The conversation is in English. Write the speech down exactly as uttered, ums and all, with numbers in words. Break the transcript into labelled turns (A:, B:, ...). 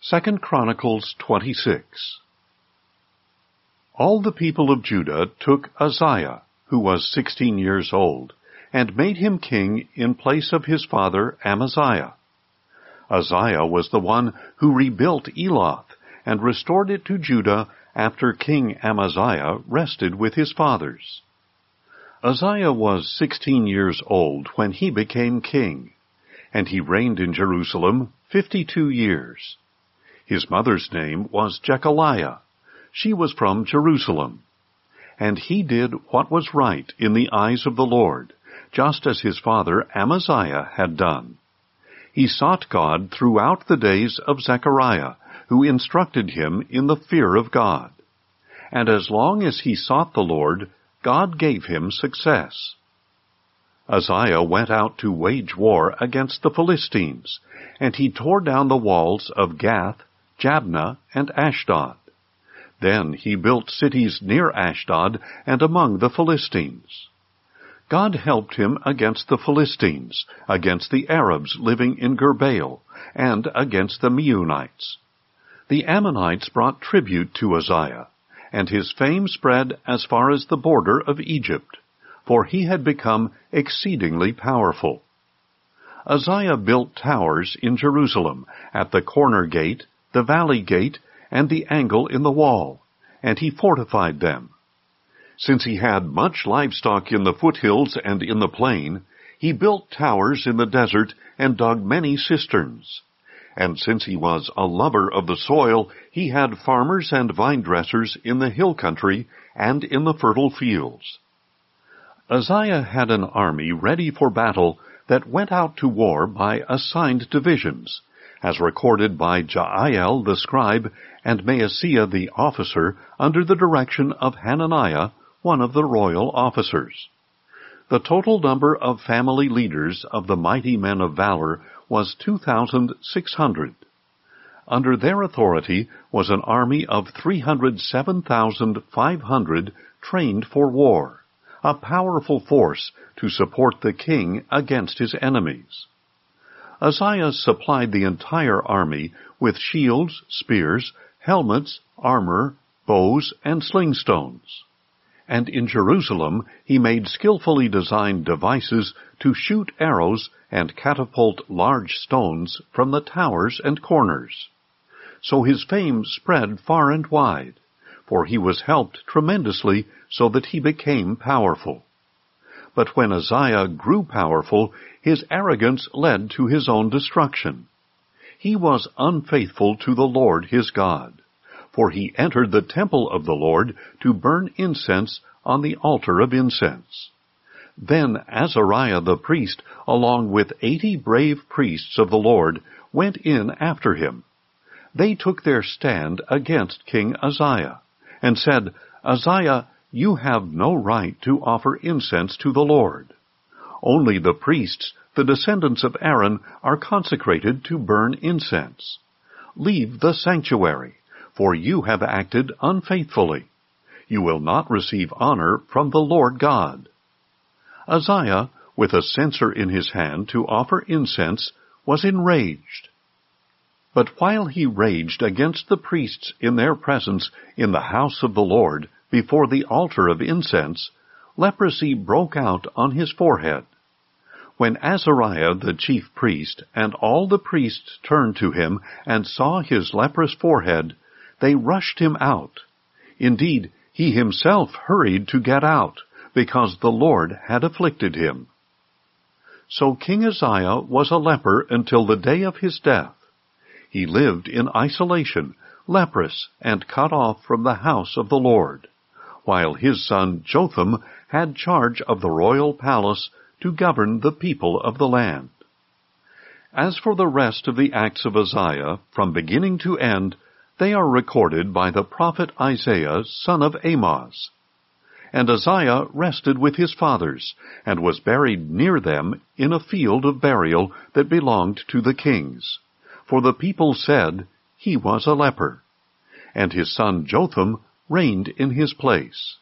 A: Second Chronicles twenty-six. All the people of Judah took Uzziah, who was sixteen years old, and made him king in place of his father Amaziah. Uzziah was the one who rebuilt Eloth and restored it to Judah after King Amaziah rested with his fathers. Uzziah was sixteen years old when he became king, and he reigned in Jerusalem fifty-two years. His mother's name was Jechaliah. She was from Jerusalem. And he did what was right in the eyes of the Lord, just as his father Amaziah had done. He sought God throughout the days of Zechariah, who instructed him in the fear of God. And as long as he sought the Lord, God gave him success. Uzziah went out to wage war against the Philistines, and he tore down the walls of Gath, Jabneh, and Ashdod. Then he built cities near Ashdod and among the Philistines. God helped him against the Philistines, against the Arabs living in Gurbaal, and against the Meunites. The Ammonites brought tribute to Uzziah, and his fame spread as far as the border of Egypt, for he had become exceedingly powerful. Uzziah built towers in Jerusalem, at the corner gate, the valley gate, and the angle in the wall, and he fortified them. Since he had much livestock in the foothills and in the plain, he built towers in the desert and dug many cisterns. And since he was a lover of the soil, he had farmers and vine-dressers in the hill country and in the fertile fields. Uzziah had an army ready for battle that went out to war by assigned divisions, as recorded by Jael the scribe and Maaseiah the officer under the direction of Hananiah, one of the royal officers. The total number of family leaders of the mighty men of valor was two thousand six hundred. Under their authority was an army of three hundred seven thousand five hundred trained for war, a powerful force to support the king against his enemies. Uzziah supplied the entire army with shields, spears, helmets, armor, bows, and slingstones. And in Jerusalem he made skillfully designed devices to shoot arrows and catapult large stones from the towers and corners. So his fame spread far and wide, for he was helped tremendously so that he became powerful. But when Uzziah grew powerful, his arrogance led to his own destruction. He was unfaithful to the Lord his God, for he entered the temple of the Lord to burn incense on the altar of incense. Then Azariah the priest, along with eighty brave priests of the Lord, went in after him. They took their stand against King Uzziah, and said, "Uzziah, you have no right to offer incense to the Lord. Only the priests, the descendants of Aaron, are consecrated to burn incense. Leave the sanctuary, for you have acted unfaithfully. You will not receive honor from the Lord God." Uzziah, with a censer in his hand to offer incense, was enraged. But while he raged against the priests in their presence in the house of the Lord, before the altar of incense, leprosy broke out on his forehead. When Azariah the chief priest and all the priests turned to him and saw his leprous forehead, they rushed him out. Indeed, he himself hurried to get out, because the Lord had afflicted him. So King Uzziah was a leper until the day of his death. He lived in isolation, leprous, and cut off from the house of the Lord, while his son Jotham had charge of the royal palace to govern the people of the land. As for the rest of the acts of Uzziah, from beginning to end, they are recorded by the prophet Isaiah, son of Amoz. And Uzziah rested with his fathers, and was buried near them in a field of burial that belonged to the kings. For the people said, "He was a leper." And his son Jotham reigned in his place.